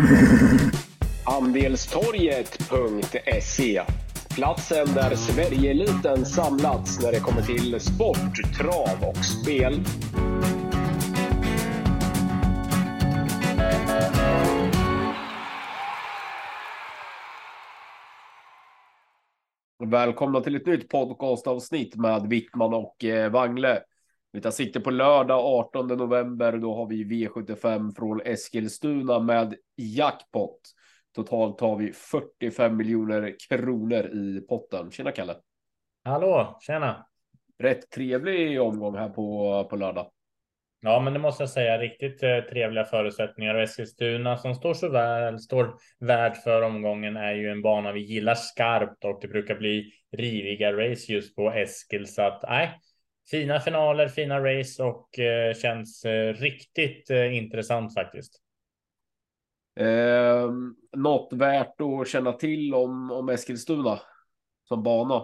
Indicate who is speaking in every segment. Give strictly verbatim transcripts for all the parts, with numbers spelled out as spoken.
Speaker 1: Andelstorget punkt se. Platsen där Sverigeeliten samlats när det kommer till sport, trav och spel. Välkomna till ett nytt podcastavsnitt med Wickman och eh, Wangle. Vi tar sikte på lördag artonde november. Då har vi V sjuttiofem från Eskilstuna med jackpot. Totalt har vi fyrtiofem miljoner kronor i potten. Tjena Kalle.
Speaker 2: Hallå, tjena.
Speaker 1: Rätt trevlig omgång här på, på lördag.
Speaker 2: Ja, men det måste jag säga. Riktigt eh, trevliga förutsättningar. Och Eskilstuna som står så väl, står värd för omgången är ju en bana vi gillar skarpt. Och det brukar bli riviga race just på Eskil. Så att, nej. Fina finaler, fina race och eh, känns eh, riktigt eh, intressant faktiskt.
Speaker 1: Eh, något värt att känna till om, om Eskilstuna som bana?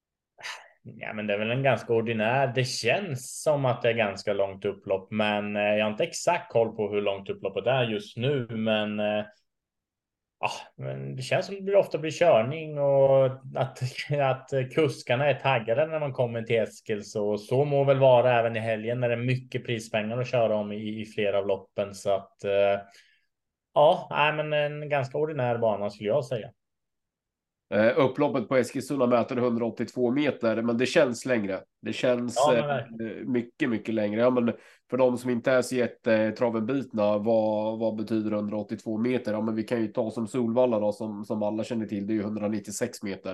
Speaker 2: Ja, men det är väl en ganska ordinär. Det känns som att det är ganska långt upplopp, men eh, jag har inte exakt koll på hur långt upploppet är just nu. Men, eh, ah, men det känns som att det ofta blir körning och att, att kuskarna är taggade när man kommer till Eskil. Så, så må väl vara även i helgen när det är mycket prispengar att köra om i, i flera av loppen. Så att eh, ja, nej, men en ganska ordinär bana skulle jag säga.
Speaker 1: Uh, upploppet på Eskilstuna mäter hundraåttiotvå meter, men det känns längre. Det känns
Speaker 2: Ja, men
Speaker 1: uh, mycket, mycket längre. Ja, men för de som inte är så jättetravenbitna, vad, vad betyder hundraåttiotvå meter? Ja, men vi kan ju ta som Solvalla då, som, som alla känner till. Det är ju hundranittiosex meter.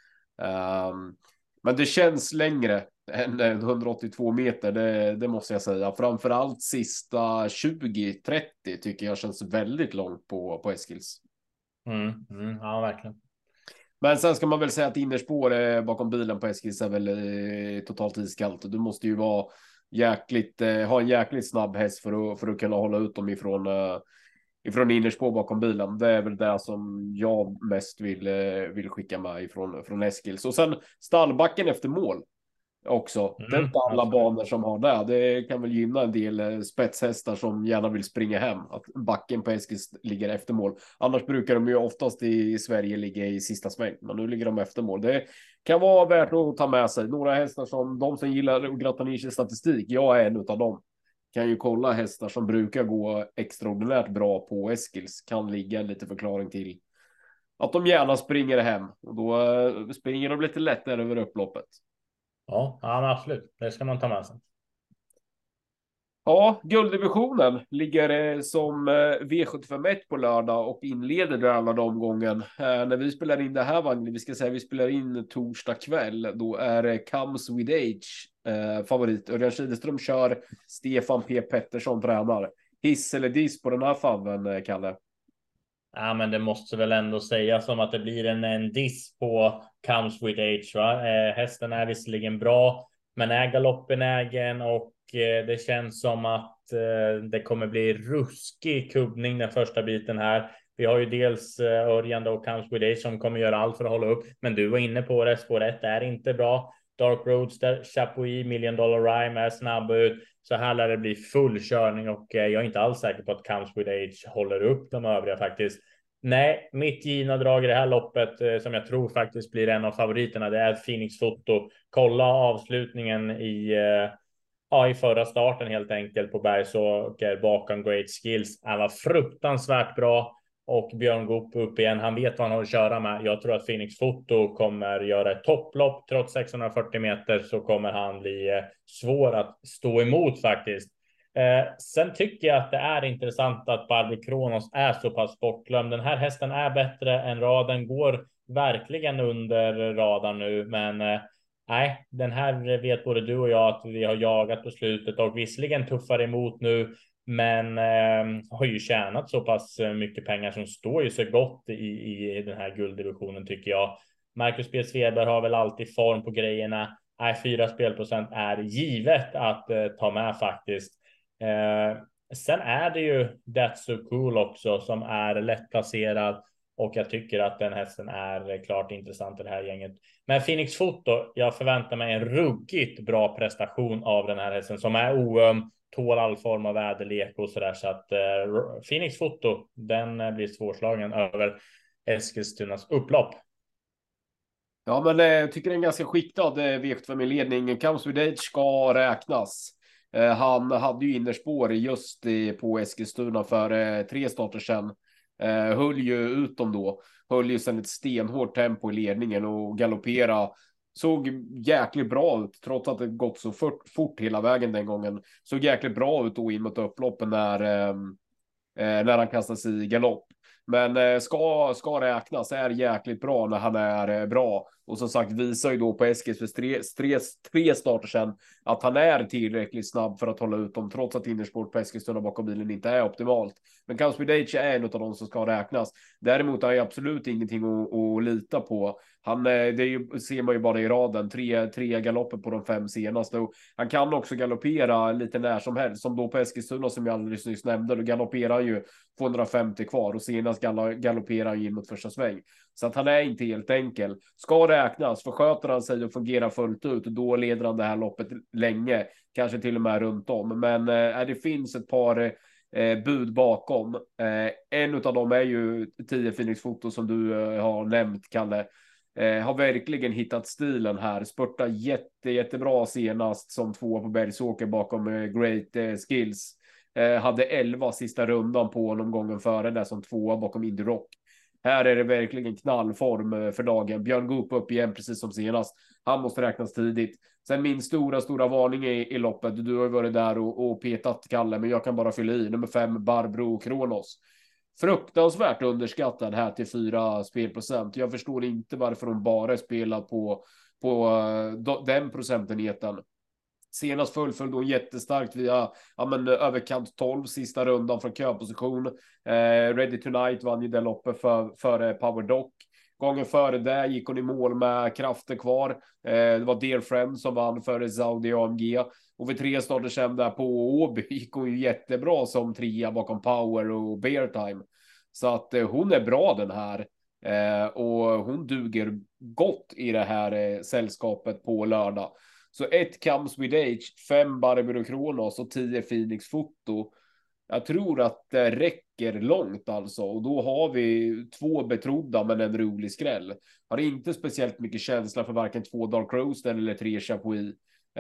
Speaker 1: Um, men det känns längre än hundraåttiotvå meter, det, det måste jag säga. Framförallt sista tjugo trettio tycker jag känns väldigt långt på, på Eskils.
Speaker 2: Mm, mm, ja, verkligen.
Speaker 1: Men sen ska man väl säga att innerspår bakom bilen på Eskils är väl eh, totalt iskallt. Du måste ju vara jäkligt, eh, ha en jäkligt snabb häst för att, för att kunna hålla ut dem ifrån, eh, ifrån innerspår bakom bilen. Det är väl det som jag mest vill, eh, vill skicka med ifrån från Eskils. Och sen stallbacken efter mål också. Det är
Speaker 2: Mm,
Speaker 1: inte alla
Speaker 2: absolut.
Speaker 1: banor som har det. Det kan väl gynna en del eh, spetshästar som gärna vill springa hem. Att backen på Eskils ligger efter mål. Annars brukar de ju oftast i Sverige ligga i sista sväng. Men nu ligger de efter mål. Det kan vara värt att ta med sig. Några hästar som de som gillar att gratta ner sig statistik. Jag är en av dem. Kan ju kolla hästar som brukar gå extraordinärt bra på Eskils. Kan ligga en liten förklaring till att de gärna springer hem. Och då eh, springer de lite lättare över upploppet.
Speaker 2: Ja, ja, men absolut. Det ska man ta med sig.
Speaker 1: Ja, gulddivisionen ligger eh, som eh, V sjuttiofem ett på lördag och inleder den andra omgången. Eh, när vi spelar in det här, Wagner, vi ska säga vi spelar in torsdag kväll, då är det Comes With Age eh, favorit. Örjan Kihlström kör, Stefan P. Pettersson tränar. Hiss eller diss på den här faven, eh, Kalle?
Speaker 2: Ja, men det måste väl ändå sägas som att det blir en, en diss på Comes With Age, va? Eh, hästen är visserligen bra, men är galoppenägen och eh, det känns som att eh, det kommer bli ruskig kubbning den första biten här. Vi har ju dels eh, Örjan och Comes With Age som kommer göra allt för att hålla upp, men du var inne på det, spår ett är inte bra. Dark Roadster, Chapuis, Million Dollar Rhyme är snabb ut. Så här lär det bli full körning och eh, jag är inte alls säker på att Comes With Age håller upp de övriga faktiskt. Nej, mitt givna drag i det här loppet eh, som jag tror faktiskt blir en av favoriterna, det är Phoenix Foto. Kolla avslutningen i, eh, ja, i förra starten helt enkelt på Bergsåker bakom Great Skills. Han var fruktansvärt bra. Och Björn Goop upp igen. Han vet vad han har att köra med. Jag tror att Phoenix Foto kommer göra ett topplopp. Trots sexhundrafyrtio meter så kommer han bli eh, svår att stå emot faktiskt. Eh, sen tycker jag att det är intressant att Barbro Kronos är så pass bortglömd. Den här hästen är bättre än raden. Går verkligen under radarn nu. Men eh, nej, den här vet både du och jag att vi har jagat på slutet. Och visserligen tuffar emot nu. Men eh, har ju tjänat så pass mycket pengar som står ju så gott i, i den här gulddivisionen tycker jag. Marcus B. Sveberg har väl alltid form på grejerna. Nej, fyra spelprocent är givet att eh, ta med faktiskt. Eh, sen är det ju That's So Cool också som är lättplacerad. Och jag tycker att den hästen är klart intressant i det här gänget. Men Phoenix Foto, jag förväntar mig en ruggigt bra prestation av den här hästen som är oöm. tål all form av väderlek och sådär. Så att eh, Phoenix Foto, den eh, blir svårslagen över Eskilstunas upplopp.
Speaker 1: Ja, men eh, jag tycker det är en ganska skiktad eh, V sjuttiofem-ledning. Comes with Age ska räknas. Eh, han hade ju innerspår just i, på Eskilstuna för eh, tre starter sedan. Eh, höll ju ut dem då. Höll ju sedan ett stenhårt tempo i ledningen och galoppera. Såg jäkligt bra ut trots att det gått så fort, fort hela vägen den gången. Såg jäkligt bra ut då in mot upploppen när, eh, eh, när han kastade sig i galopp. Men eh, ska, ska räknas, är jäkligt bra när han är eh, bra. Och som sagt visar ju då på Eskils för tre, tre, tre starter sedan att han är tillräckligt snabb för att hålla ut dem trots att innersport på Eskilstuna bakom bilen inte är optimalt. Men Comes with Age är en av de som ska räknas. Däremot har jag absolut ingenting att, att lita på. Han, eh, det är ju, ser man ju bara i raden, tre, tre galopper på de fem senaste. Och han kan också galoppera lite när som helst, som då på Eskilstuna som jag alldeles nyss nämnde. Då galopperar ju tvåhundrafemtio kvar och senast galopperar han in mot första sväng. Så att han är inte helt enkel. Ska räknas, för sköter han sig och fungerar fullt ut, då leder han det här loppet länge. Kanske till och med runt om. Men eh, det finns ett par eh, bud bakom. Eh, en av dem är ju tio Phoenix Foto som du eh, har nämnt, Kalle. Eh, har verkligen hittat stilen här. Spurtar jätte, jättebra senast som två på Bergsåker bakom eh, Great eh, Skills. Eh, hade elva sista rundan på honom gången före där som tvåa bakom Indie Rock. Här är det verkligen knallform för dagen. Björn Goop upp igen precis som senast. Han måste räknas tidigt. Sen min stora, stora varning i, i loppet. Du har ju varit där och, och petat, Kalle, men jag kan bara fylla i. Nummer fem, Barbro Kronos. Fruktansvärt underskattad här till fyra spelprocent. Jag förstår inte varför de bara spelar på, på uh, den procentenheten. Senast fullföljde hon jättestarkt via ja, men, överkant tolv sista rundan från köposition. Eh, Ready Tonight vann ju det loppet för, före Power Doc. Gången före det gick hon i mål med krafter kvar. Eh, det var Dear Friend som vann före Saudi A M G. Och vid tre starter sen där på Åby gick hon ju jättebra som trea bakom Power och Bear Time. Så att eh, hon är bra den här. Eh, och hon duger gott i det här eh, sällskapet på lördag. Så ett Comes with Age, fem Barbro Kronos och tio Phoenix Foto. Jag tror att det räcker långt alltså. Och då har vi två betrodda men en rolig skräll. Har inte speciellt mycket känsla för varken två Dark Roast eller tre Chapuis.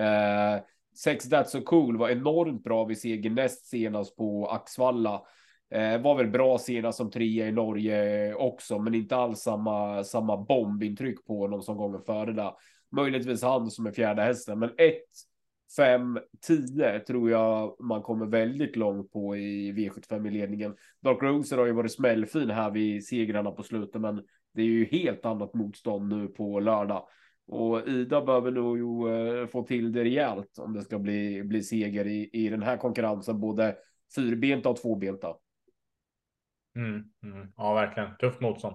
Speaker 1: Eh, sex That's So Cool var enormt bra vid seger näst senast på Axvalla. Eh, var väl bra senast som trea i Norge också. Men inte alls samma, samma bombintryck på honom som gången före där. Möjligtvis han som är fjärde hästen, men ett, fem, tio tror jag man kommer väldigt långt på i V sjuttiofem i ledningen. Dark Rose har ju varit smällfin här vid segrarna på slutet, men det är ju helt annat motstånd nu på lördag. Och Ida behöver nog ju, uh, få till det rejält om det ska bli, bli seger i, i den här konkurrensen, både fyrbenta och tvåbenta.
Speaker 2: Mm, mm. Ja, verkligen. Tufft motstånd.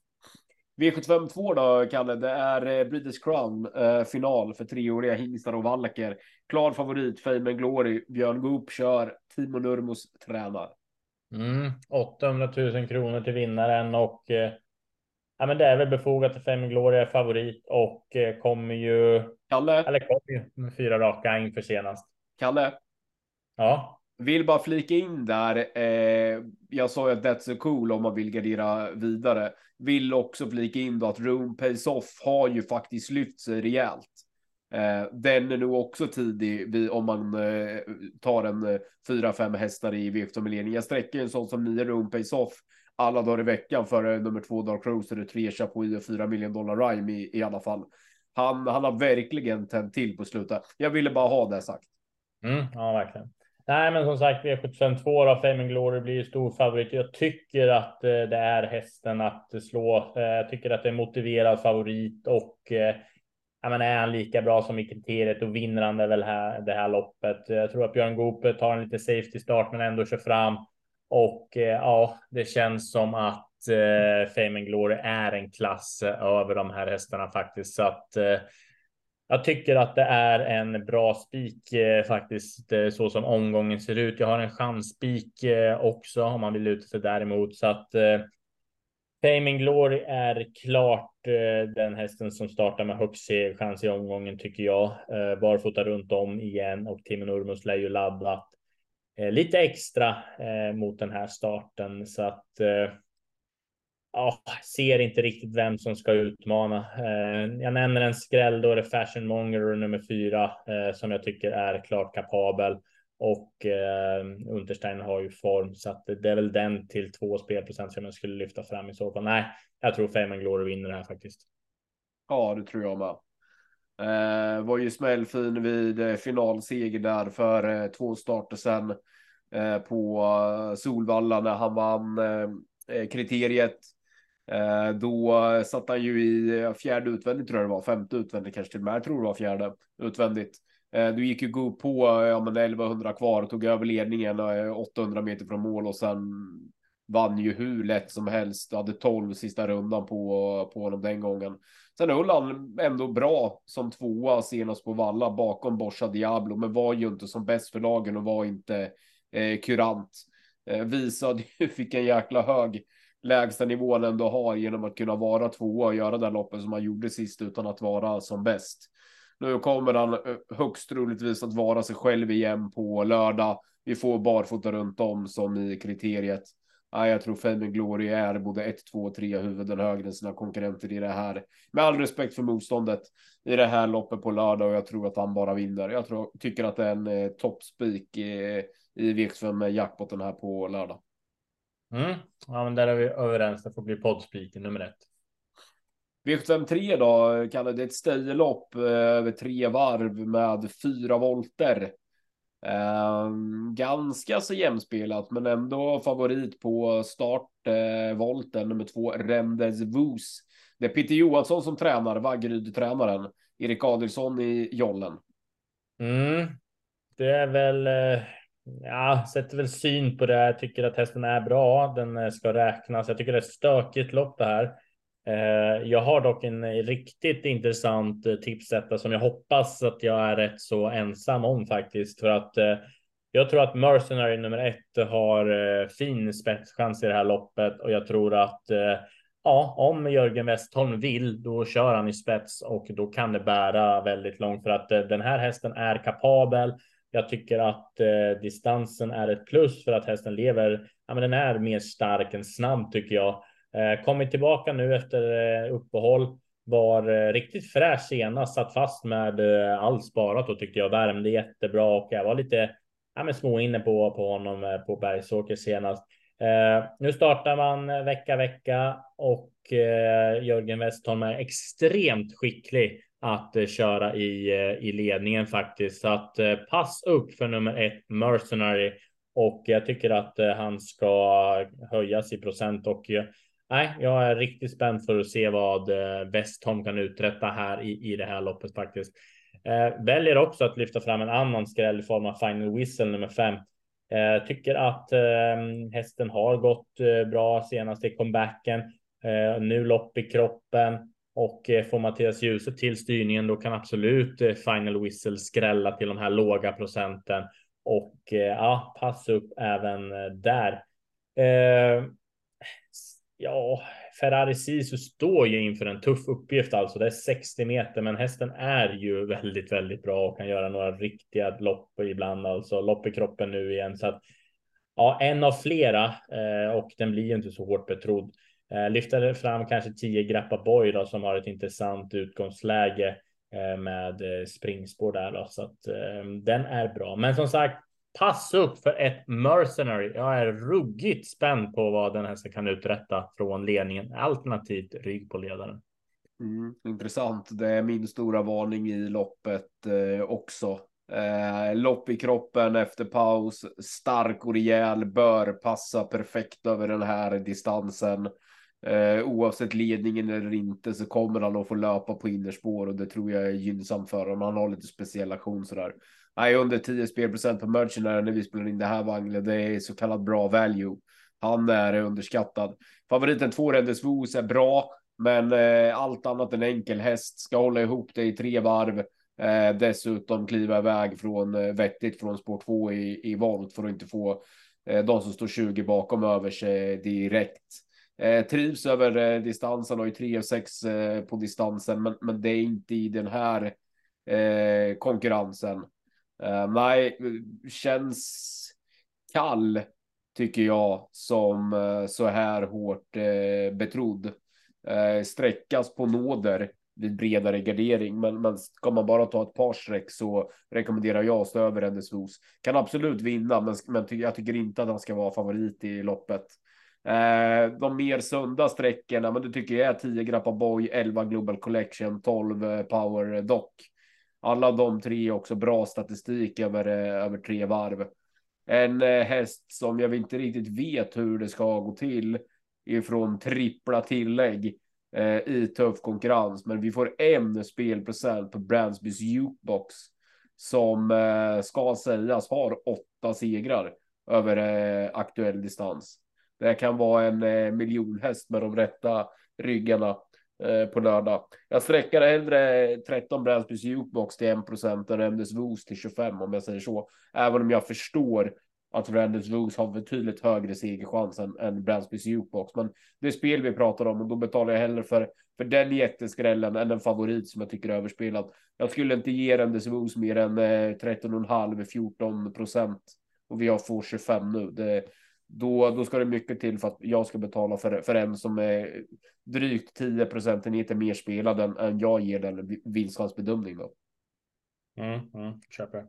Speaker 1: V sjuttiofem två då, Kalle, det är British Crown eh, final för treåriga hingstar och vallacker. Klar favorit, Fame and Glory. Björn Goop kör, Timo Nurmos tränar.
Speaker 2: Mm, åttahundratusen kronor till vinnaren och eh, ja, men det är väl befogat att Fame and Glory är favorit och eh, kommer ju
Speaker 1: Kalle?
Speaker 2: eller kommer ju med fyra raka inför senast.
Speaker 1: Kalle?
Speaker 2: Ja.
Speaker 1: Vill bara flika in där. Eh, jag sa ju att That's So Cool om man vill gardera vidare. Vill också flika in då att Room Pays Off har ju faktiskt lyft sig rejält. Eh, den är nog också tidig om man eh, tar en eh, fyra fem hästar i V sjuttiofem-ledning. Jag sträcker en sån som nio Room Pays Off alla dagar i veckan för eh, nummer två Dark Rose, tre Chapuis och fyra miljoner dollar Rhyme i, i alla fall. Han, han har verkligen tänt till på slutet. Jag ville bara ha det sagt.
Speaker 2: Mm, ja, verkligen. Nej, men som sagt, V sjuttiofem två av Fame and Glory blir ju stor favorit. Jag tycker att eh, det är hästen att slå. Eh, jag tycker att det är motiverad favorit och eh, ja, men är han lika bra som i kriteriet och vinner han det väl här, det här loppet. Jag tror att Björn Goop tar en lite safety start men ändå kör fram. Och eh, ja, det känns som att eh, Fame and Glory är en klass över de här hästarna faktiskt. Så att eh, jag tycker att det är en bra spik eh, faktiskt eh, så som omgången ser ut. Jag har en chansspik eh, också om man vill luta sig däremot. Så att eh, Fame and Glory är klart eh, den hästen som startar med högst chans i omgången tycker jag. Eh, barfota runt om igen och Timo Nurmos lär ju laddat. eh, lite extra eh, mot den här starten. Så att eh, ja, ser inte riktigt vem som ska utmana. Eh, jag nämner en skräll, då är det Fashion Monger nummer fyra eh, som jag tycker är klart kapabel. Och eh, Unterstein har ju form, så att det är väl den till två spelprocent som jag skulle lyfta fram i så fall. Nej, jag tror Fame and Glory vinner det här faktiskt.
Speaker 1: Ja, det tror jag med. Eh, var ju smällfin vid eh, finalseger där för eh, två starter sedan eh, på eh, Solvalla när han vann eh, kriteriet. Eh, då satt han ju i fjärde utvändigt, tror jag det var, femte utvändigt kanske till och med, jag tror det var fjärde utvändigt. Eh, du gick ju gå på ja, men elvahundra kvar och tog över ledningen eh, åttahundra meter från mål och sen vann ju hur lätt som helst. Du hade tolv sista rundan på, på honom den gången. Sen höll han ändå bra som tvåa senast på Valla bakom Borsa Diablo, men var ju inte som bäst för lagen och var inte eh, kurant. Eh, visade ju, fick en jäkla hög lägsta nivån ändå har genom att kunna vara tvåa och göra den loppen som han gjorde sist utan att vara som bäst. Nu kommer han högst troligtvis att vara sig själv igen på lördag. Vi får barfota runt om som i kriteriet. Ja, jag tror Fame and Glory är både ett, två, tre huvuden högre än sina konkurrenter i det här. Med all respekt för motståndet i det här loppet på lördag, och jag tror att han bara vinner. Jag tror, tycker att det är en eh, toppspik eh, i V sjuttiofem jackpotten här på lördag.
Speaker 2: Mm. Ja, men där är vi överens. Det får bli poddspiken nummer ett.
Speaker 1: V sjuttiofem tre då, kallar det ett stöjlopp över tre varv med fyra volter. Um, ganska så jämspelat, men ändå favorit på startvolten uh, nummer två, Rendez Vos. Det är Peter Johansson som tränar, Vaggeryd-tränaren. Erik Adelsson i jollen.
Speaker 2: Mm. Det är väl, eh, ja, sätter väl syn på det. Jag tycker att hästen är bra. Den eh, ska räknas. Jag tycker det är ett stökigt lopp det här. Eh, jag har dock en riktigt intressant eh, tipsetta som jag hoppas att jag är rätt så ensam om faktiskt. För att eh, jag tror att Mercenary nummer ett har eh, fin spetschans i det här loppet. Och jag tror att eh, ja, om Jörgen Westholm vill, då kör han i spets och då kan det bära väldigt långt, för att eh, den här hästen är kapabel. Jag tycker att eh, distansen är ett plus för att hästen lever. Ja, men den är mer stark än snabb tycker jag. Eh, kommit tillbaka nu efter eh, uppehåll. Var eh, riktigt fräsch senast. Satt fast med eh, allt sparat och tyckte jag. Värmde jättebra och jag var lite ja, men små inne på, på honom eh, på Bergsåker senast. Eh, nu startar man eh, vecka vecka och eh, Jörgen Westholm är extremt skicklig att eh, köra i, eh, i ledningen faktiskt. Så att eh, pass upp för nummer ett Mercenary, och jag tycker att eh, han ska höjas i procent. Och eh, nej, jag är riktigt spänd för att se vad eh, Westholm kan uträtta här i, i det här loppet faktiskt. Eh, väljer också att lyfta fram en annan skräll i form av Final Whistle nummer fem. Eh, tycker att eh, hästen har gått eh, bra senast i comebacken. Eh, nu lopp i kroppen. Och eh, får Mattias Djuse till styrningen, då kan absolut eh, Final Whistle skrälla till de här låga procenten. Och eh, ja, pass upp även eh, där. Eh, ja, Ferrari Sisu står ju inför en tuff uppgift alltså. Det är sextio meter, men hästen är ju väldigt, väldigt bra och kan göra några riktiga lopp ibland. Alltså lopp i kroppen nu igen. Så att ja, en av flera eh, och den blir ju inte så hårt betrodd. Eh, lyfter fram kanske tio Grappa Boy då, som har ett intressant utgångsläge eh, med eh, springspår där då, så att eh, den är bra. Men som sagt, pass upp för ett Mercenary. Jag är ruggigt spänd på vad den här ska kan uträtta från ledningen, alternativt rygg på ledaren.
Speaker 1: Mm, intressant. Det är min stora varning i loppet eh, också. Eh, lopp i kroppen efter paus, stark och rejäl, bör passa perfekt över den här distansen. Eh, oavsett ledningen eller inte så kommer han att få löpa på innerspår, och det tror jag är gynnsamt för honom. Han har lite speciell aktion sådär. Nej, under tio spelprocent på Mercenary när vi spelar in det här vagnen, det är så kallad bra value. Han är underskattad. Favoriten två Rendes Vos är bra, men eh, allt annat än enkel häst. Ska hålla ihop det i tre varv. Eh, dessutom kliva iväg från eh, vettigt från spår två i, i volt för att inte få eh, de som står tjugo bakom över sig direkt. Eh, trivs över eh, distansen och i tre och sex eh, på distansen, men, men det är inte i den här eh, konkurrensen. Eh, nej, känns kall tycker jag som eh, så här hårt eh, betrodd. Eh, sträckas på nåder vid bredare gardering, men, men ska man bara ta ett par streck så rekommenderar jag att stå över Endesvos. Kan absolut vinna, men, men ty jag tycker inte att han ska vara favorit i loppet. Eh, de mer sunda sträckorna, men du tycker jag är tio Grappa Boy, elva Global Collection, tolv eh, Power Doc. Alla de tre är också bra statistik över, eh, över tre varv. En eh, häst som jag inte riktigt vet hur det ska gå till ifrån trippla tillägg eh, i tuff konkurrens. Men vi får en spelprocent på Brandsbys Jukebox som eh, ska sägas har åtta segrar över eh, aktuell distans. Det kan vara en eh, miljonhäst med de rätta ryggarna eh, på lördag. Jag sträcker hellre tretton Brandsbys Jukebox till en procent än Emdes Woos till tjugofem om jag säger så. Även om jag förstår att Randers Woos har betydligt högre segerchans än, än Brandsbys Jukebox. Men det är spel vi pratar om och då betalar jag hellre för, för den jätteskrällen än en favorit som jag tycker är överspelad. Jag skulle inte ge Randers Woos mer än eh, tretton komma fem till fjorton procent och vi har får tjugofem nu. Det, då, då ska det mycket till för att jag ska betala för, för en som är drygt tio procentenheter mer spelad än, än jag ger den vinstchansbedömning då.
Speaker 2: Mm, mm, köper.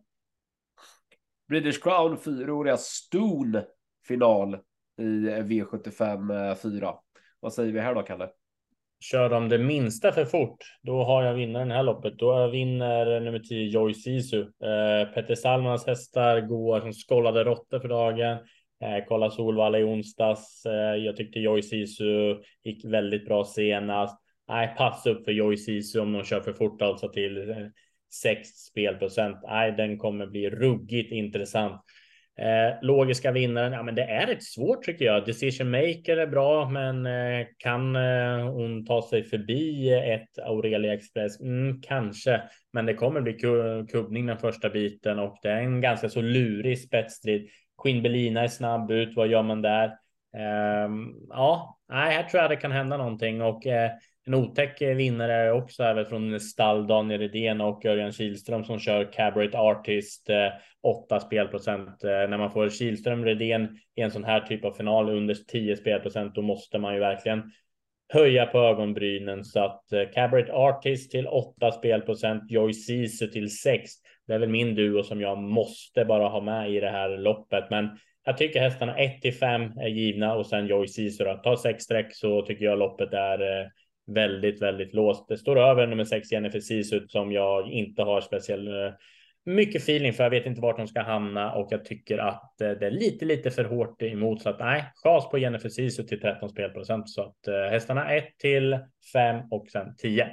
Speaker 1: British Crown fyraåriga Ston final i V sjuttiofem fyra. Vad säger vi här då, Kalle?
Speaker 2: Kör de det minsta för fort, då har jag vinnaren i det här loppet. Då vinner nummer tio Joy Sisu. Eh, Petter Salmans hästar går som skållade råttor för dagen. Eh, kolla Solvalla i onsdags. Eh, jag tyckte Joy Sisu gick väldigt bra senast. Nej, pass upp för Joy Sisu om de kör för fort, alltså till eh, sex spelprocent. Nej, den kommer bli ruggigt intressant. Eh, logiska vinnaren, ja men det är rätt svårt tycker jag. Decision Maker är bra, men eh, kan eh, hon ta sig förbi ett Aurelia Express? Mm, kanske, men det kommer bli kubbning den första biten och det är en ganska så lurig spetsstrid. Queen Belina är snabb ut, vad gör man där? Eh, ja, nej, här tror jag det kan hända någonting och eh, en otäck vinnare är också även från stall Daniel Redén och Örjan Kihlström som kör Cabaret Artist, eh, åtta spelprocent. Eh, när man får Kihlström Redén i en sån här typ av final under tio spelprocent, då måste man ju verkligen höja på ögonbrynen. Så att eh, Cabaret Artist till åtta spelprocent, Joy Sisu till sex. Det är väl min duo som jag måste bara ha med i det här loppet. Men jag tycker hästarna ett till fem är givna och sen Joy Sisu. Ta sex streck så tycker jag loppet är eh, väldigt, väldigt låst. Det står över nummer sex Jennifer Sisu som jag inte har speciellt mycket feeling för. Jag vet inte vart de ska hamna och jag tycker att det är lite, lite för hårt emot. Så att nej, chans på Jennifer Sisu till tretton spelprocent. Så att uh, hästarna ett till fem och sen tio.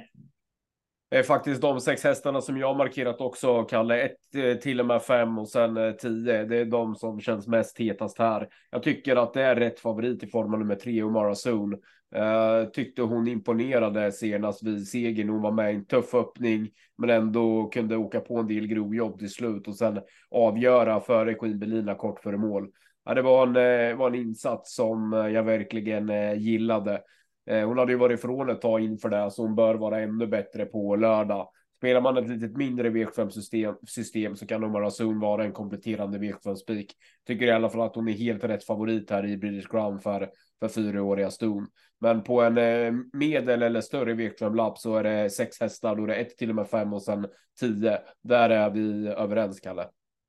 Speaker 1: Det är faktiskt de sex hästarna som jag har markerat också, Kalle. Ett till och med fem och sen tio. Det är de som känns mest hetast här. Jag tycker att det är rätt favorit i form av nummer tre, Omara Zone. Uh, tyckte hon imponerade senast vid segern. Hon var med i en tuff öppning men ändå kunde åka på en del grovjobb till slut och sen avgöra före Queen Belina kort före mål. Ja, det var en, var en insats som jag verkligen uh, gillade. Hon hade ju varit ifrån ett tag inför det, så hon bör vara ännu bättre på lördag. Spelar man ett litet mindre V sjuttiofem system, system så kan Omara Zone vara en kompletterande V sjuttiofem spik. Tycker i alla fall att hon är helt rätt favorit här i British Crown för, för fyraåriga Stone. Men på en eh, medel eller större V sjuttiofem-lapp så är det sex hästar, då är det ett till och med fem och sen tio. Där är vi överens, Kalle.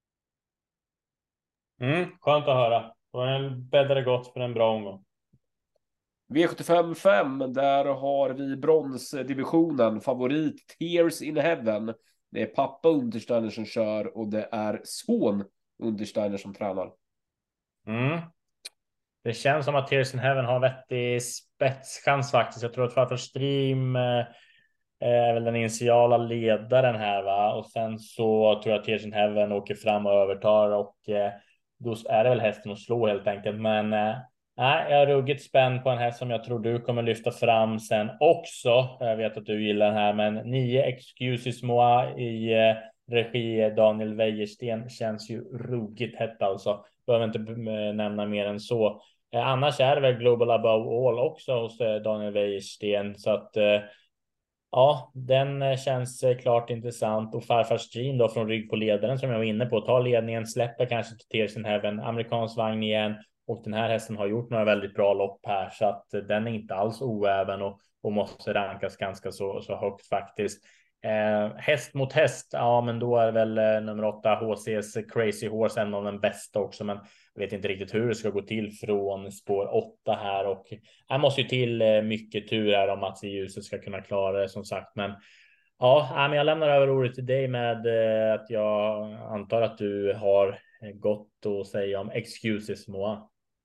Speaker 2: Mm, skönt att höra. Och en bäddare gott för en bra omgång.
Speaker 1: V sjuttiofem fem, där har vi bronsdivisionen. Favorit Tears in Heaven. Det är pappa Untersteiner som kör och det är son Untersteiner som tränar.
Speaker 2: Mm. Det känns som att Tears in Heaven har vettig spetschans faktiskt. Jag tror att Farfar Stream eh, är väl den initiala ledaren här, va? Och sen så tror jag att Tears in Heaven åker fram och övertar och eh, då är det väl hästen att slå helt enkelt. Men eh, nej, jag är ruggigt spänd på en häst som jag tror du kommer lyfta fram sen också. Jag vet att du gillar den här, men nio Excuses Moi i eh, regi Daniel Wäjersten känns ju ruggigt hett alltså. Behöver inte nämna mer än så. Eh, annars är det väl Global Above All också hos eh, Daniel Wäjersten. Så att eh, Ja, den eh, känns eh, klart intressant. Och farfars Dream då från rygg på ledaren som jag var inne på. Ta ledningen, släpper kanske till Tears in Heaven, amerikansk vagn igen. Och den här hästen har gjort några väldigt bra lopp här så att eh, den är inte alls oäven och, och måste rankas ganska så, så högt faktiskt. Eh, häst mot häst, ja men då är väl eh, nummer åtta H C:s Crazy Horse en av den bästa också. Men jag vet inte riktigt hur det ska gå till från spår åtta här och här måste ju till eh, mycket tur här om att ljuset ska kunna klara det som sagt. Men ja, ja, men jag lämnar över ordet till dig med eh, att jag antar att du har gott att säga om Excuses Moa.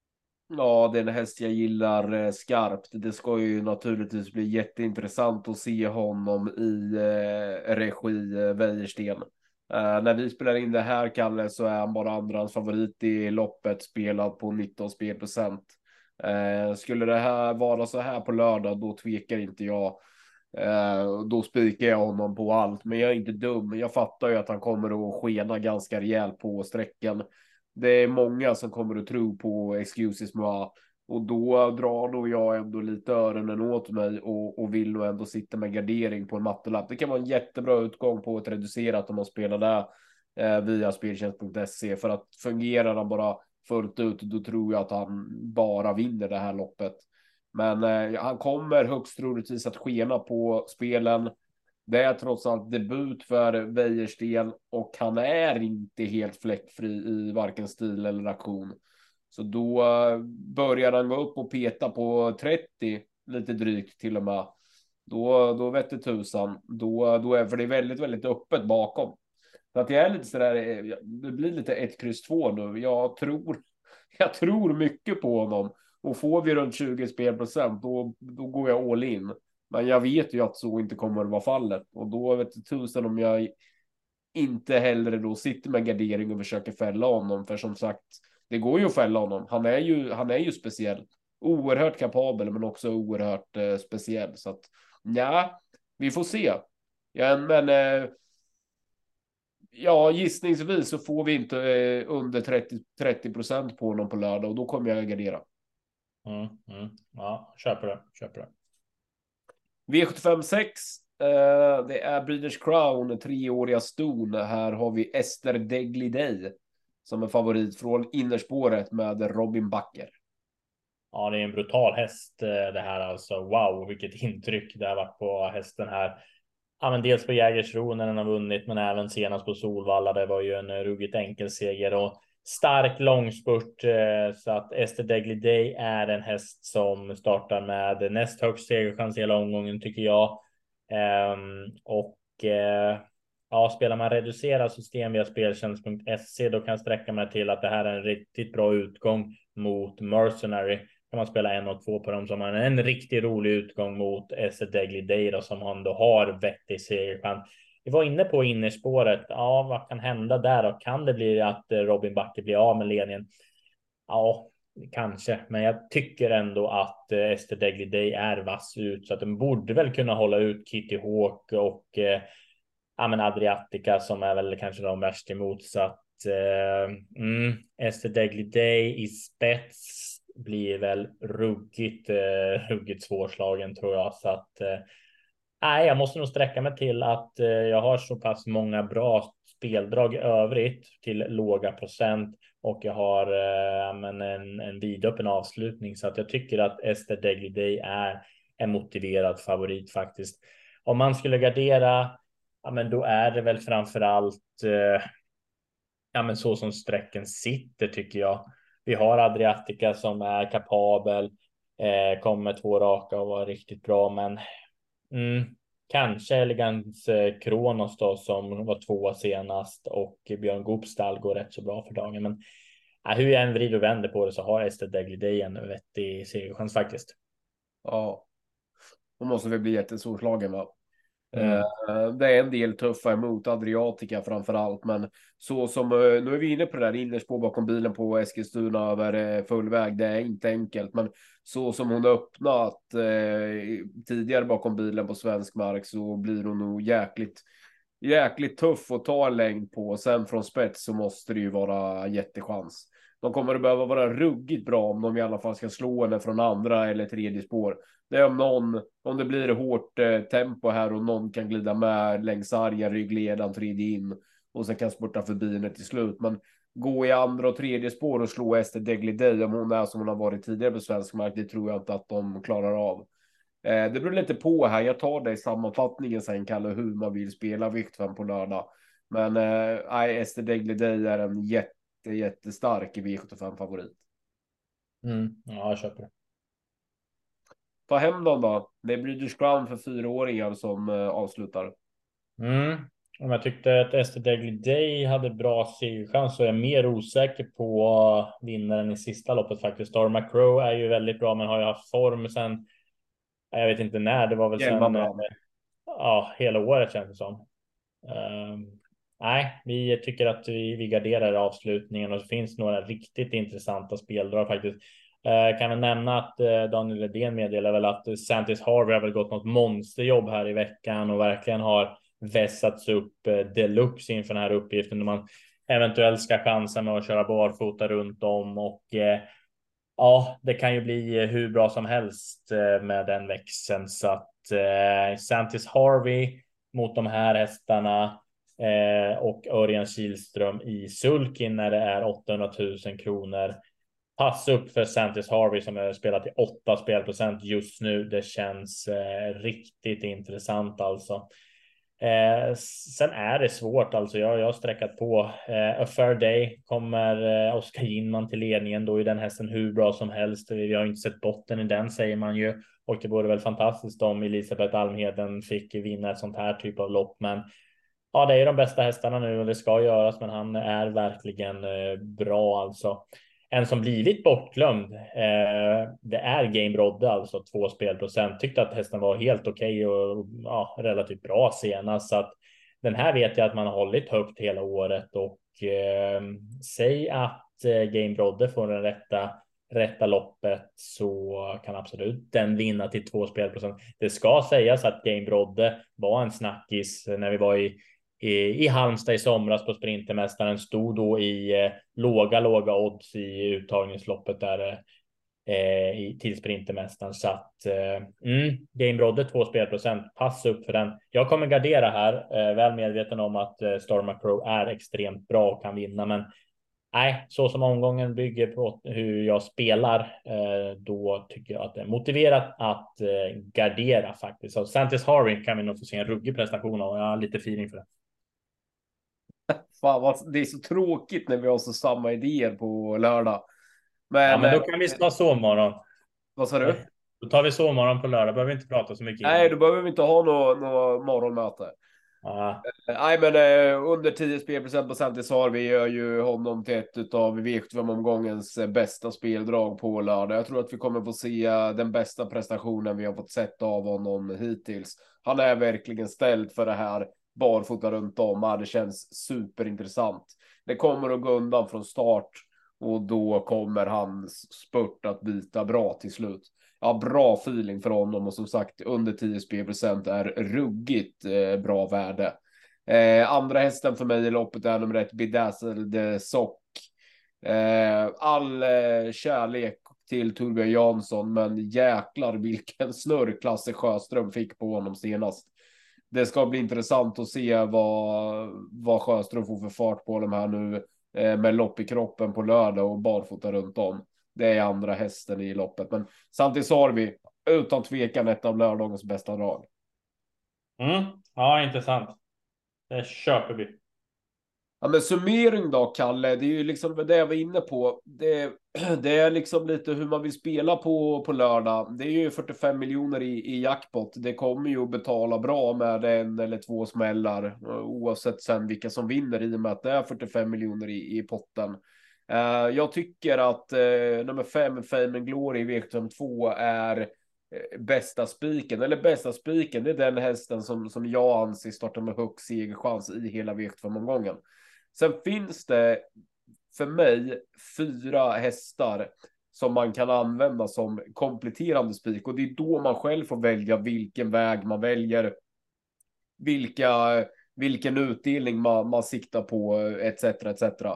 Speaker 1: Ja, det är en häst jag gillar eh, skarpt. Det ska ju naturligtvis bli jätteintressant att se honom i eh, regi eh, Wäjersten. Eh, när vi spelar in det här, Kalle, så är han bara andrans favorit i loppet, spelad på nitton spelprocent. Eh, skulle det här vara så här på lördag, då tvekar inte jag. Eh, då spikar jag honom på allt, men jag är inte dum. Jag fattar ju att han kommer att skena ganska rejält på sträckan. Det är många som kommer att tro på Excuses Moi, och då drar nog jag ändå lite öronen åt mig och, och vill nog ändå sitta med gardering på en mattelapp. Det kan vara en jättebra utgång på ett reducerat om man spelar där eh, via speltjänst punkt se, för att fungerar han bara fullt ut, då tror jag att han bara vinner det här loppet. Men eh, han kommer högst troligtvis att skena på spelen. Det är trots allt debut för Wäjersten och han är inte helt fläckfri i varken stil eller aktion. Så då eh, börjar han gå upp och peta på trettio, lite drygt till och med. Då, då vet det tusan. Då, då är, för det är väldigt, väldigt öppet bakom. Så att jag är lite sådär, eh, det blir lite ett kryss två nu. Jag tror, jag tror mycket på honom. Och får vi runt tjugo spelprocent, då, då går jag all in. Men jag vet ju att så inte kommer att vara fallet. Och då vet jag tusen om jag inte hellre då sitter med gardering och försöker fälla honom. För som sagt, det går ju att fälla honom. Han är ju, han är ju speciell. Oerhört kapabel, men också oerhört eh, speciell. Så att, ja, vi får se. Ja, men eh, ja, gissningsvis så får vi inte eh, under trettio procent på honom på lördag, och då kommer jag att gardera.
Speaker 2: Mm, mm. Ja, köper det, köper det.
Speaker 1: V sjuttiofem sex, eh, det är Breeders Crown, treåriga ston. Här har vi Ester Degli Day som är favorit från innerspåret med Robin Backer.
Speaker 2: Ja, det är en brutal häst eh, det här alltså. Wow, vilket intryck det har varit på hästen här. Ja, men dels på Jägersro när den har vunnit, men även senast på Solvalla. Det var ju en ruggigt enkel seger och stark långspurt. Eh, så att Ester Degli Day är en häst som startar med näst högst segerchans hela omgången tycker jag. Ehm, och eh, ja, spelar man reducerat system via speltjänst punkt se, då kan jag sträcka mig till att det här är en riktigt bra utgång mot Mercenary. Kan man spela en och två på dem som har en riktigt rolig utgång mot Ester Degli Day då, som han då har vettig segerchans. Vi var inne på innerspåret. Ja, vad kan hända där? Och kan det bli att Robin Backe blir av med ledningen? Ja, kanske. Men jag tycker ändå att Ester Degli Day är vass ut, så att den borde väl kunna hålla ut Kitty Hawk och eh, ja, men Adriatica som är väl kanske de värst emot. Så att eh, mm, Ester Degli Day i spets blir väl ruggigt, eh, ruggigt svårslagen tror jag. Så att eh, nej, jag måste nog sträcka mig till att eh, jag har så pass många bra speldrag i övrigt till låga procent och jag har eh, men en, en vidöppen avslutning, så att jag tycker att Ester Degli Day är en motiverad favorit faktiskt. Om man skulle gardera, ja, men då är det väl framförallt eh, ja, men så som sträcken sitter tycker jag. Vi har Adriatica som är kapabel, eh, kommer två raka och var riktigt bra, men mm, kanske Elegance Kronos då som var tvåa senast och Björn Goops stall går rätt så bra för dagen. Men ja, hur jag än vrider och vänder på det så har Ester Degli Day en vettig segerchans faktiskt.
Speaker 1: Ja, då måste vi bli jättestorslagen, va?
Speaker 2: Mm.
Speaker 1: Uh, det är en del tuffa emot Adriatica framför allt, men så som uh, nu är vi inne på det där innerspår bakom bilen på Eskilstuna över uh, full väg. Det är inte enkelt, men så som hon öppnat uh, tidigare bakom bilen på svensk mark, så blir hon nog jäkligt jäkligt tuff att ta en längd på. Sen från spets så måste det ju vara jättechans. De kommer att behöva vara ruggigt bra om de i alla fall ska slå henne från andra eller tredje spår. Det är om någon, om det blir hårt eh, tempo här och någon kan glida med längs sargen, ryggledan, tredje in och sen kan spurta förbi henne till slut. Men gå i andra och tredje spår och slå Ester Degliday om hon är som hon har varit tidigare på svensk mark, det tror jag inte att de klarar av. Eh, det beror lite på här. Jag tar det i sammanfattningen sen, Kalle, hur man vill spela viktfem på lördag. Men eh, Ester Degliday är en jätte, jättestark i V sjuttiofem-favorit.
Speaker 2: Mm. Ja, jag köper det.
Speaker 1: Ta hem dem då. Det är British Crown för fyraåringar som eh, avslutar.
Speaker 2: Mm. Om jag tyckte att Ester Degliday hade bra segerchans så är jag mer osäker på vinnaren i sista loppet faktiskt. Star Crow är ju väldigt bra men har ju haft form sen, jag vet inte när, det var väl sen, eh, ja, hela året känns det som. Um, nej, vi tycker att vi, vi garderar avslutningen och det finns några riktigt intressanta speldrag faktiskt. Uh, kan vi nämna att uh, Daniel Redén meddelar väl att uh, Santis Harvey har väl gått något monsterjobb här i veckan och verkligen har vässats upp uh, deluxe inför den här uppgiften när man eventuellt ska chansa med att köra barfota runt om och uh, ja, det kan ju bli hur bra som helst uh, med den växeln så att uh, Santis Harvey mot de här hästarna eh, och Örjan Kihlström i sulkin när det är åttahundratusen kronor. Pass upp för Santis Harvey som har spelat i åtta spelprocent just nu. Det känns eh, riktigt intressant alltså. Eh, sen är det svårt alltså. Jag, jag har sträckat på. Eh, A Fair Day kommer eh, Oskar Ginman till ledningen. Då är den hästen hur bra som helst. Vi har inte sett botten i den säger man ju. Och det vore väl fantastiskt om Elisabeth Almheden fick vinna ett sånt här typ av lopp. Men ja, det är de bästa hästarna nu och det ska göras. Men han är verkligen eh, bra alltså. En som blivit bortglömd, eh, det är Game Rodde, alltså två spelprocent. Tyckte att hästen var helt okej okay och ja, relativt bra senast. Så att den här vet jag att man har hållit högt hela året. Och eh, säg att eh, Game Rodde får den rätta, rätta loppet så kan absolut den vinna till två spelprocent. Det ska sägas att Game Rodde var en snackis när vi var i I, i Halmstad i somras på Sprintermästaren, stod då i eh, låga, låga odds i uttagningsloppet där eh, i, till Sprintermästaren. Så att eh, mm, Game Rodde två spelprocent, pass upp för den. Jag kommer gardera här, eh, väl medveten om att eh, Storm Crow är extremt bra och kan vinna, men nej, så som omgången bygger på hur jag spelar, eh, då tycker jag att det är motiverat att eh, gardera faktiskt. Så Santis Harvey kan vi nog få se en ruggig prestation och jag har lite feeling för det.
Speaker 1: Fan, vad, det är så tråkigt när vi har så samma idéer på lördag. Men,
Speaker 2: ja, men då kan vi ta sovmorgon.
Speaker 1: Vad sa du?
Speaker 2: Då tar vi sovmorgon på lördag. Behöver vi inte prata så mycket.
Speaker 1: Nej, innan. Då behöver vi inte ha något nå morgonmöte.
Speaker 2: Ja.
Speaker 1: Nej, men eh, under tio spelprocent på Santis Harvey gör ju honom till ett av V sjuttiofem-omgångens bästa speldrag på lördag. Jag tror att vi kommer få se den bästa prestationen vi har fått sett av honom hittills. Han är verkligen ställd för det här barfota runt om. Ja, det känns superintressant. Det kommer att gå undan från start och då kommer hans spurt att bita bra till slut. Ja, bra feeling för honom och som sagt under tio spelprocent är ruggigt eh, bra värde. Eh, andra hästen för mig i loppet är nummer ett Bedazzled Sock. Eh, all eh, kärlek till Torbjörn Jansson, men jäklar vilken snurr Klasse Sjöström fick på honom senast. Det ska bli intressant att se vad, vad Sjöström får för fart på dem här nu eh, med lopp i kroppen på lördag och barfota runt om. Det är andra hästen i loppet. Men Santis Harvey, utan tvekan ett av lördagens bästa drag.
Speaker 2: Mm. Ja, intressant. Det köper vi.
Speaker 1: Ja, men summering då, Kalle. Det är ju liksom det jag var inne på. Det, det är liksom lite hur man vill spela på, på lördag. Det är ju fyrtiofem miljoner i, i jackpot. Det kommer ju att betala bra med en eller två smällar. Oavsett sen vilka som vinner i och med att det är fyrtiofem miljoner i, i potten. Uh, jag tycker att uh, nummer fem, Fame and Glory i V sjuttiofem är uh, bästa spiken. Eller bästa spiken, det är den hästen som, som jag anser startar med högst segerchans i hela V sjuttiofem-omgången. Sen finns det för mig fyra hästar som man kan använda som kompletterande spik. Och det är då man själv får välja vilken väg man väljer. Vilka, vilken utdelning man, man siktar på, et cetera et cetera.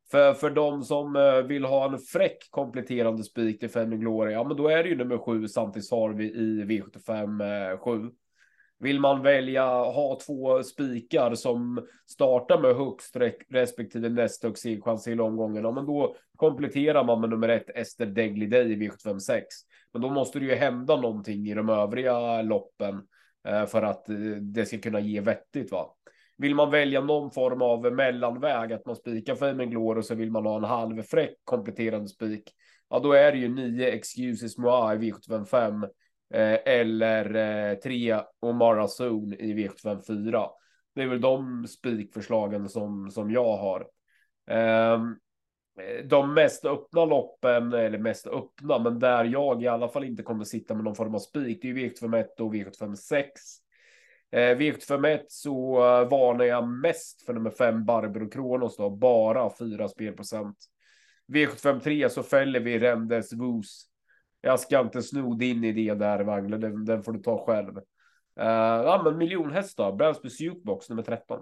Speaker 1: För, för de som uh, vill ha en fräck kompletterande spik till Fame Glory, ja men då är det ju nummer sju Santis Harvey i V sjuttiofem sju. Vill man välja ha två spikar som startar med högst respektive näst högst chans i omgången, ja men då kompletterar man med nummer ett Ester Degly Day i V sjuttiofem sex. Men då måste det ju hända någonting i de övriga loppen uh, för att uh, det ska kunna ge vettigt, va. Vill man välja någon form av mellanväg, att man spikar Fame Glory och så vill man ha en halv fräck kompletterande spik, ja då är det ju nio Excuses Moi i V sjuttiofem fem eh, eller eh, tre Omara Zone i V sjuttiofem fyra. Det är väl de spikförslagen som, som jag har. Eh, de mest öppna loppen, eller mest öppna, men där jag i alla fall inte kommer sitta med någon form av spik, det är V sjuttiofem ett och V sjuttiofem sex. Eh, V sjuttiofem ett så uh, varnar jag mest för nummer fem Barbro Kronos då, bara fyra spelprocent. V sjuttiofem tre så fäller vi Remdes Woos. Jag ska inte sno in i det där, Wangler, den, den får du ta själv. Uh, ja men miljonhäst då, Bransby Jukebox nummer tretton.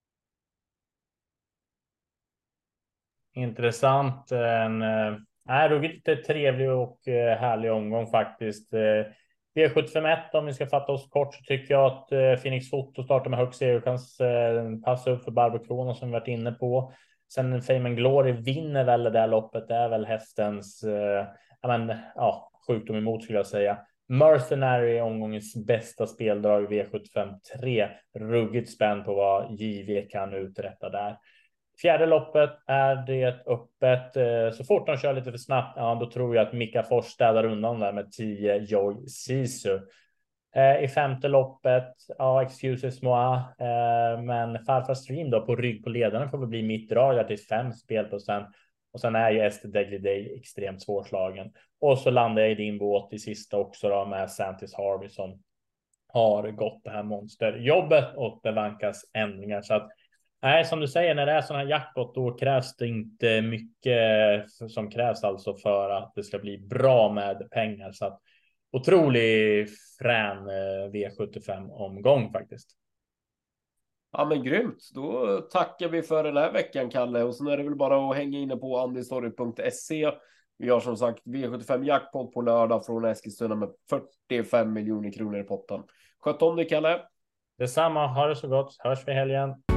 Speaker 2: Intressant. En äh, ruggigt trevlig och äh, härlig omgång faktiskt. Äh, V sjuttiofem ett, om vi ska fatta oss kort, så tycker jag att äh, Phoenix Foto startar med högst segerchans, äh, passa upp för Barbro Kronos som vi varit inne på. Sen Fame Glory vinner väl det där loppet, det är väl hästens äh, men, ja, sjukdom emot skulle jag säga. Mercenary, omgångens bästa speldrag i V sjuttiofem tre. Ruggigt spänd på vad J V kan uträtta där. Fjärde loppet är det öppet. Så fort de kör lite för snabbt, ja, då tror jag att Mika Fors städar undan där med tio Joy Sisu. I femte loppet, ja, Excuses Moi, men Farfar Stream då på rygg på ledaren får väl bli mitt drag där till fem spelprocent. Och sen är ju Ester Degly Day extremt svårslagen. Och så landar jag i din båt i sista också då med Santis Harvey som har gått det här monsterjobbet och det vankas ändringar. Så att nej, som du säger, när det är sådana här jackpot då krävs det inte mycket som krävs alltså för att det ska bli bra med pengar. Så att otrolig frän V sjuttiofem-omgång faktiskt.
Speaker 1: Ja men grymt, då tackar vi för den här veckan, Kalle, och sen är det väl bara att hänga inne på andystory punkt se. Vi har som sagt V sjuttiofem jackpot på lördag från Eskilstuna med fyrtiofem miljoner kronor i potten. Sköt om dig, Kalle.
Speaker 2: Detsamma, ha det så gott, hörs vi helgen.